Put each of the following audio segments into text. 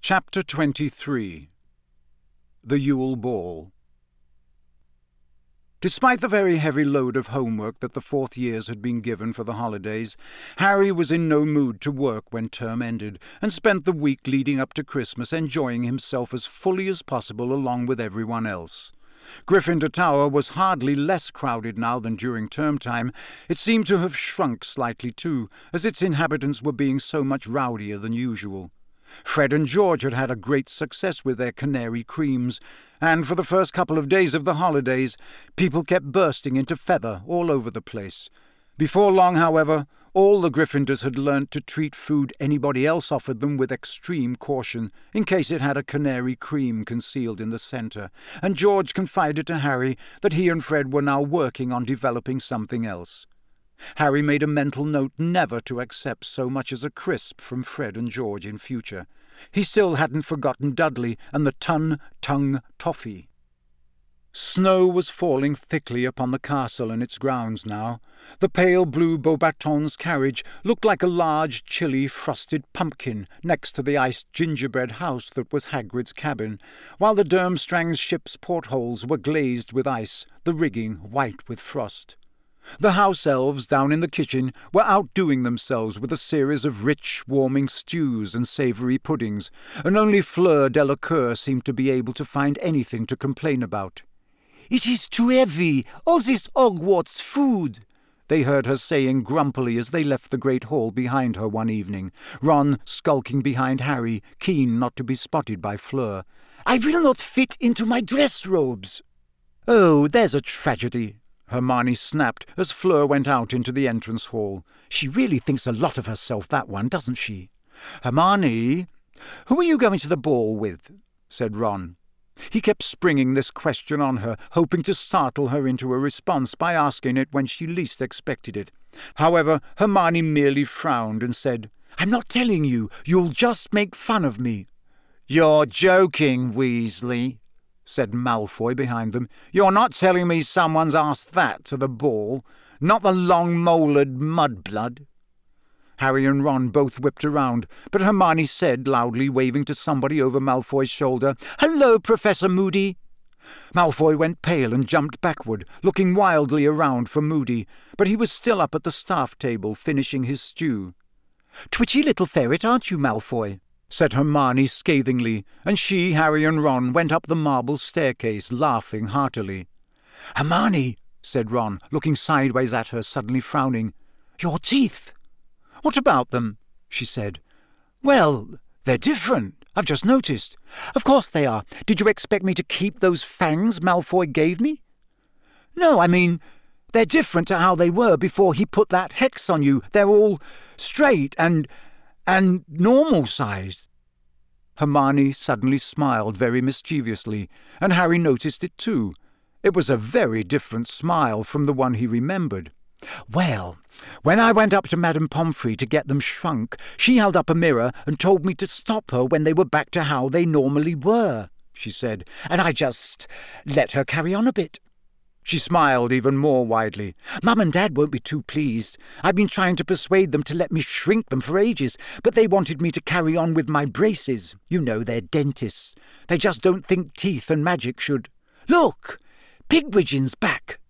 Chapter 23. The Yule Ball. Despite the very heavy load of homework that the fourth years had been given for the holidays, Harry was in no mood to work when term ended, and spent the week leading up to Christmas enjoying himself as fully as possible along with everyone else. Gryffindor Tower was hardly less crowded now than during term time. It seemed to have shrunk slightly too, as its inhabitants were being so much rowdier than usual. Fred and George had had a great success with their canary creams, and for the first couple of days of the holidays people kept bursting into feather all over the place. Before long, however, all the Gryffindors had learnt to treat food anybody else offered them with extreme caution, in case it had a canary cream concealed in the centre, and George confided to Harry that he and Fred were now working on developing something else. Harry made a mental note never to accept so much as a crisp from Fred and George in future. He still hadn't forgotten Dudley and the tongue toffee. Snow was falling thickly upon the castle and its grounds now. The pale blue Beauxbatons carriage looked like a large, chilly, frosted pumpkin next to the iced gingerbread house that was Hagrid's cabin, while the Durmstrang's ship's portholes were glazed with ice, the rigging white with frost. The house elves down in the kitchen were outdoing themselves with a series of rich, warming stews and savoury puddings, and only Fleur Delacour seemed to be able to find anything to complain about. "It is too heavy, all this Hogwarts food," they heard her saying grumpily as they left the great hall behind her one evening, Ron skulking behind Harry, keen not to be spotted by Fleur. "I will not fit into my dress robes." "Oh, there's a tragedy," Hermione snapped as Fleur went out into the entrance hall. "She really thinks a lot of herself, that one, doesn't she?" "Hermione, who are you going to the ball with?" said Ron. He kept springing this question on her, hoping to startle her into a response by asking it when she least expected it. However, Hermione merely frowned and said, "I'm not telling you. You'll just make fun of me." "You're joking, Weasley," said Malfoy behind them. "You're not telling me someone's asked that to the ball? Not the long-molered mudblood?" Harry and Ron both whipped around, but Hermione said, loudly waving to somebody over Malfoy's shoulder, "Hello, Professor Moody." Malfoy went pale and jumped backward, looking wildly around for Moody, but he was still up at the staff table finishing his stew. "Twitchy little ferret, aren't you, Malfoy?" said Hermione scathingly, and she, Harry and Ron went up the marble staircase, laughing heartily. "Hermione," said Ron, looking sideways at her, suddenly frowning, "your teeth." "What about them?" she said. "Well, they're different. I've just noticed." "Of course they are. Did you expect me to keep those fangs Malfoy gave me?" "No, I mean, they're different to how they were before he put that hex on you. They're all straight and normal-sized." Hermione suddenly smiled very mischievously, and Harry noticed it too. It was a very different smile from the one he remembered. "Well, when I went up to Madame Pomfrey to get them shrunk, she held up a mirror and told me to stop her when they were back to how they normally were," she said, "and I just let her carry on a bit." She smiled even more widely. "Mum and Dad won't be too pleased. I've been trying to persuade them to let me shrink them for ages, but they wanted me to carry on with my braces. You know, they're dentists. They just don't think teeth and magic should... Look! Pigwidgeon's back!"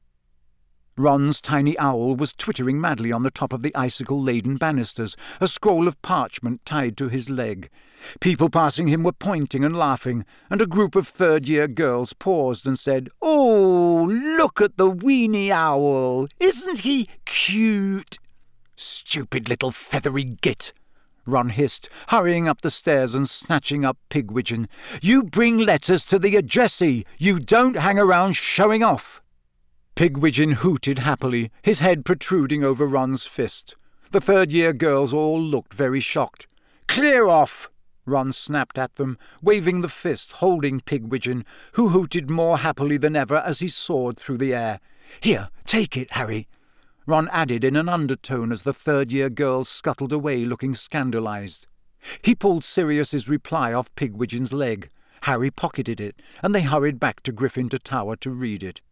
Ron's tiny owl was twittering madly on the top of the icicle-laden banisters, a scroll of parchment tied to his leg. People passing him were pointing and laughing, and a group of third-year girls paused and said, "Oh, look at the weeny owl! Isn't he cute?" "Stupid little feathery git!" Ron hissed, hurrying up the stairs and snatching up Pigwidgeon. "You bring letters to the addressee. You don't hang around showing off." Pigwidgeon hooted happily, his head protruding over Ron's fist. The third-year girls all looked very shocked. "Clear off!" Ron snapped at them, waving the fist, holding Pigwidgeon, who hooted more happily than ever as he soared through the air. "Here, take it, Harry," Ron added in an undertone as the third-year girls scuttled away looking scandalized. He pulled Sirius's reply off Pigwidgeon's leg. Harry pocketed it, and they hurried back to Gryffindor Tower to read it.